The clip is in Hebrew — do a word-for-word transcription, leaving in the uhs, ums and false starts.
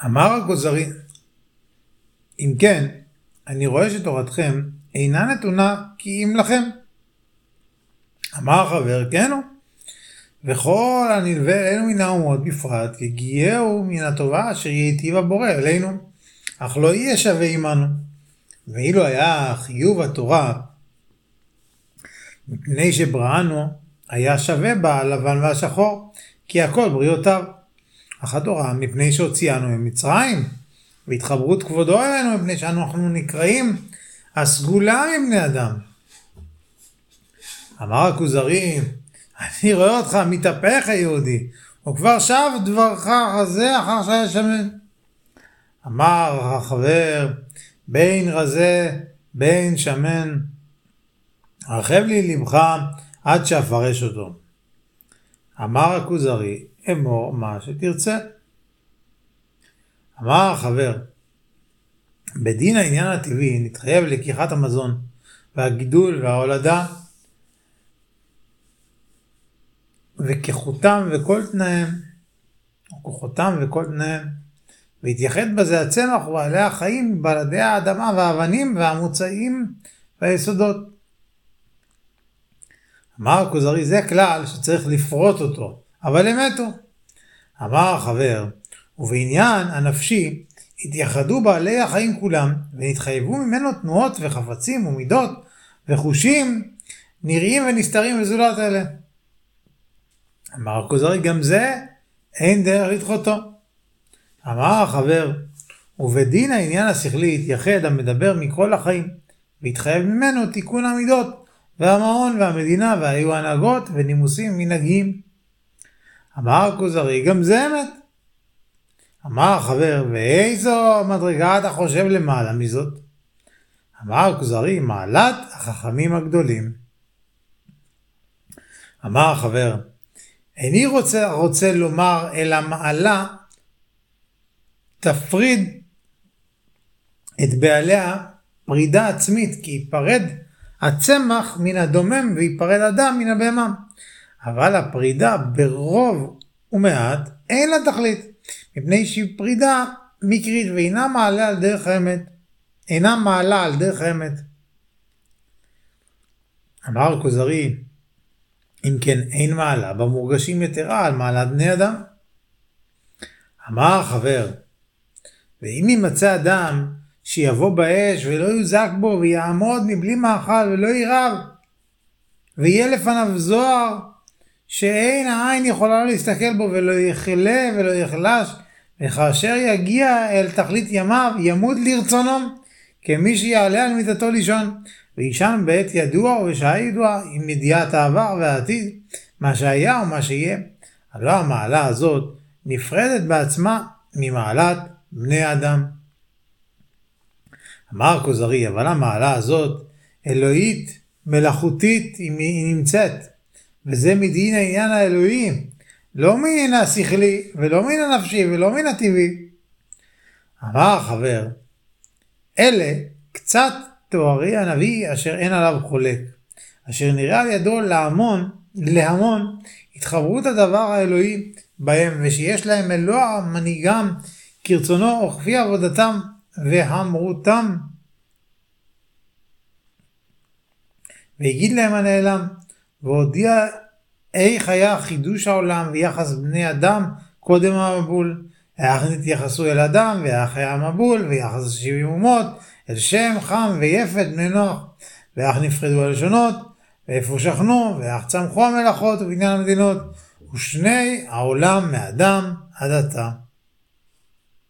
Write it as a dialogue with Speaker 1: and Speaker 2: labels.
Speaker 1: אמר הכוזרי, אם כן, אני רואה שתורתכם אינה נתונה כי אם לכם. אמר החבר, כן הוא, וכל הנלווה אלינו מן האומות בפרט, כי הגיעהו מן הטובה אשר ייטיב הבורא אלינו, אך לא יהיה שווה עמנו. ואילו היה חיוב התורה, מפני שבראנו, היה שווה בה הלבן והשחור, כי הכל בריאותיו. אך התורה מפני שהוציאנו ממצרים, והתחברות כבודו אלינו, מפני שאנחנו נקראים הסגולה מבני אדם. אמר הכוזרי, אני רואה אותך מתהפך היהודי, וכבר שב דברך רזה אחר שהיה שמן. אמר החבר, בין רזה בין שמן, הרחב לי לבך עד שאפרש אותו. אמר הכוזרי, אמור מה שתרצה. אמר החבר, בדין העניין הטבעי נתחייב לקיחת המזון והגידול וההולדה וכחותם וכל תנאיהם, או כוחותם וכל תנאיהם, והתייחד בזה הצמח ובעלי החיים, בלעדי האדמה והאבנים והמוצאים והיסודות. אמר הכוזרי, זה כלל שצריך לפרוט אותו, אבל אמת הוא. אמר החבר, ובעניין הנפשי התייחדו בעלי החיים כולם, ונתחייבו ממנו תנועות וחפצים ומידות וחושים נראים ונסתרים לזולת אלה. אמר הכוזרי, גם זה אין דרך לדחותו. אמר החבר, ובדין העניין השכלי התייחד המדבר מכל החיים, והתחייב ממנו תיקון המידות, והמעון והמדינה והיו הנהגות ונימוסים מנהגים. אמר הכוזרי, גם זה אמת. אמר החבר, ואיזו מדרגה אתה חושב למעלה מזאת? אמר הכוזרי, מעלת החכמים הגדולים. אמר החבר, איני רוצה, רוצה לומר אל המעלה תפריד את בעליה פרידה עצמית, כי ייפרד הצמח מן הדומם ויפרד אדם מן הבהמה. אבל הפרידה ברוב ומעט אין לה תכלית, מפני שהיא פרידה מקרית ואינה מעלה על דרך האמת. אינה מעלה על דרך האמת. אמר הכוזרי, אם כן אין מעלה במורגשים יתרה על מעלת בני אדם. אמר החבר, ואם ימצא אדם שיבוא באש ולא יוזק בו ויעמוד מבלי מאכל ולא ירעב, ויהיה לפניו זוהר שאין העין יכולה להסתכל בו ולא יחלה ולא יחלש, וכאשר יגיע אל תכלית ימיו ימות לרצונו, כמי שיעלה על מיטתו לישון, וישן בעת ידוע ובשעה ידוע, עם ידיעת העבר והעתיד, מה שהיה ומה שיהיה. הלא המעלה הזאת נפרדת בעצמה ממעלת בני אדם. אמר הכוזרי, אבל המעלה הזאת אלוהית, מלאכותית, היא נמצאת, וזה מדין העניין האלוהי, לא מן השכלי ולא מן הנפשי ולא מן הטבעי. אמר החבר, אלה קצת תוארי הנביא אשר אין עליו חולק, אשר נראה על ידו להמון, להמון התחברות הדבר האלוהי בהם, ושיש להם אלוה מנהיגם כרצונו וכפי עבודתם והמרותם. והגיד להם הנעלם, והודיע איך היה חידוש העולם ויחס בני אדם קודם המבול, איך נתייחסו אל אדם ואיך היה המבול, ויחס שבעים אומות אל שם חם ויפת בני נוח, ואיך נפרדו הלשונות ואיפה שכנו, ואיך צמחו המלאכות ובניין המדינות, ושני העולם מאדם עד עתה.